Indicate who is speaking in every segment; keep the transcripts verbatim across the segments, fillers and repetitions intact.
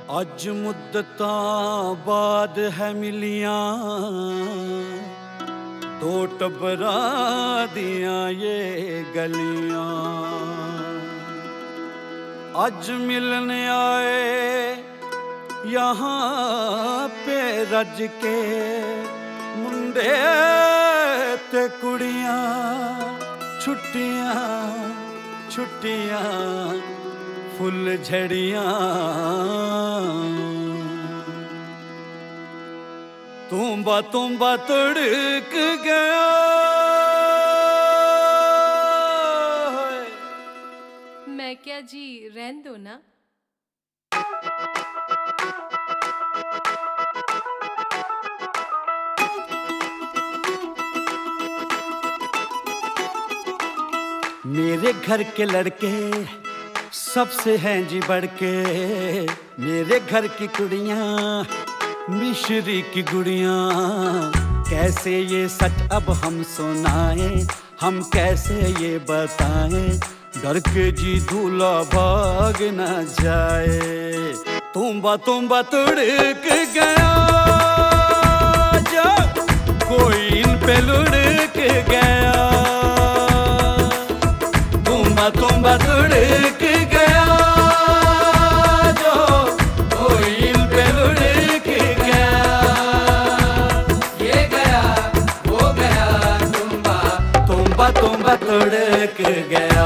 Speaker 1: अज मुद्दतां बाद है मिलियां दो टब्बरां दियां ये गलियां। अज मिलने आए यहाँ पे रज के मुंडे ते कुड़ियां, छुट्टियां छुट्टियां फुल झड़ियां। तुम्बा तुम्बा तड़क गया
Speaker 2: मैं क्या जी, रहन दो ना।
Speaker 1: मेरे घर के लड़के सबसे हैं जी बढ़ के, मेरे घर की कुड़ियाँ मिश्री की गुड़ियाँ। कैसे ये सच अब हम सुनाएं, हम कैसे ये बताएं, डर के जी दूल्हा भाग न जाए। तुम्बा तुम्बा तड़क गया जब कोई इन पे लुढ़क गया। तुम्बा तुम्बा तड़क गया जो कोई इन पे लुढ़क गया। ये गया वो गया तुम्बा तुम्बा तुम्बा तड़क गया।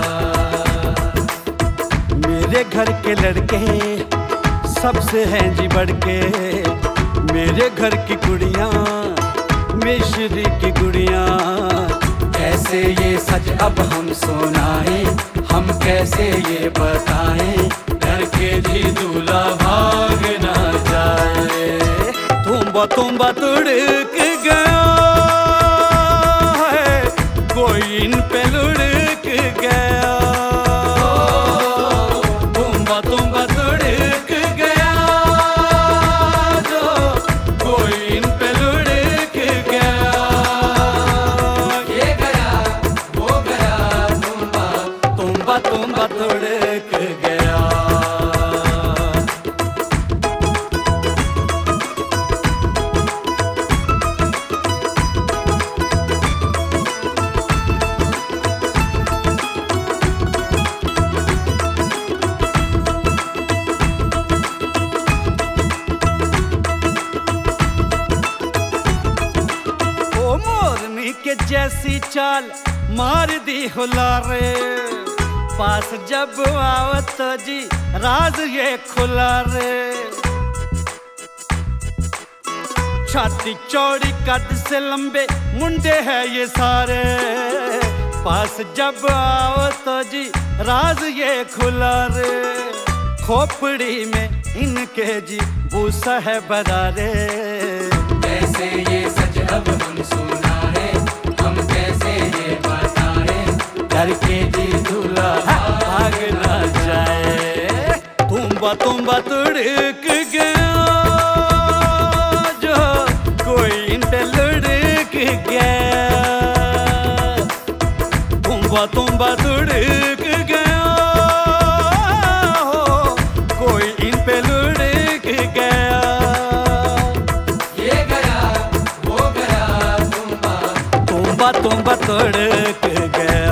Speaker 1: मेरे घर के लड़के सबसे हैं जी बढ़ के, मेरे घर की कुड़ियाँ मिश्री की गुड़ियाँ। कैसे ये सच अब हम सुनाएं, हम कैसे ये बताएं, डर के जी दूल्हा भाग ना जाए। तुम्बा तुम्बा तड़क गया है कोई इन पे लुढ़क गया। तुम्बा तुम्बा तड़क गया जो कोई इन पे लुढ़क गया। ये गया वो गया तुम्बा तुम्बा तुम्बा तड़क गया। के जैसी चाल मार दी हुलारे, पास जब आओ तो जी राज ये खुला रे। छाती चौड़ी कद से लंबे मुंडे है ये सारे, पास जब आओ तो जी राज ये खुला रे। खोपड़ी में इनके जी भूसा है बरारे।
Speaker 3: कैसे ये सच अब हम सुनाए, हम कैसे ये बताएं,
Speaker 1: डर के जी दूल्हा भाग ना जाए। तुम्बा तुम्बा तड़क गया जो कोई इन पे लुढ़क गया। तुम्बा तुम्बा तड़क गया हो कोई इन पे लुढ़क गया।
Speaker 3: ये गया वो गया तुम्बा
Speaker 1: तुम्बा तुम्बा तड़क गया।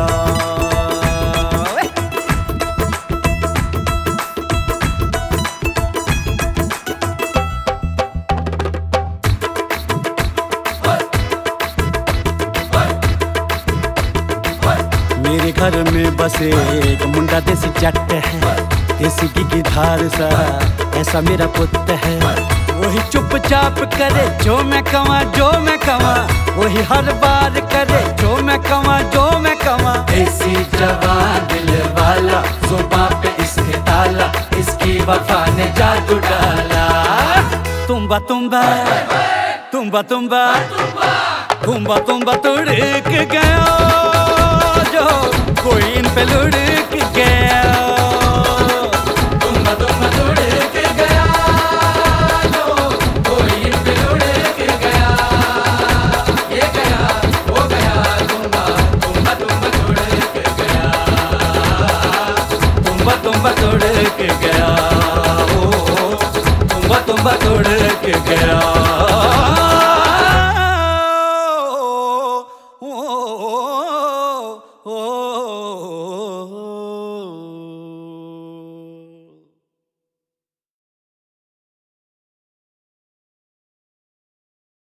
Speaker 1: मेरे घर में बस एक मुंडा देसी जट है, देसी घी की धार सा ऐसा मेरा पुत्र है। वही चुपचाप करे जो मैं कमा जो मैं कमा, वही हर बार करे जो मैं कमा जो मैं कमा।
Speaker 3: ऐसी जवान दिल वाला, जुबां पे इसके ताला, इसकी वफा ने जादू डाला।
Speaker 1: तुम्बा तुम्बा तुम्बा तुम्बा तुम्बा तुम्बा तड़क गया जो कोई इन पे लुढ़क गया।
Speaker 3: तुम्बा तुम्बा तड़क गया जो कोई इन पे लुढ़क गया। ये गया वो गया तुम्बा तुम्बा तुम्बा तड़क गया।
Speaker 1: तुम्बा तुम्बा तड़क गया। ओ
Speaker 3: बाबा तोड़ के गया।
Speaker 1: ओ, ओ, ओ, ओ,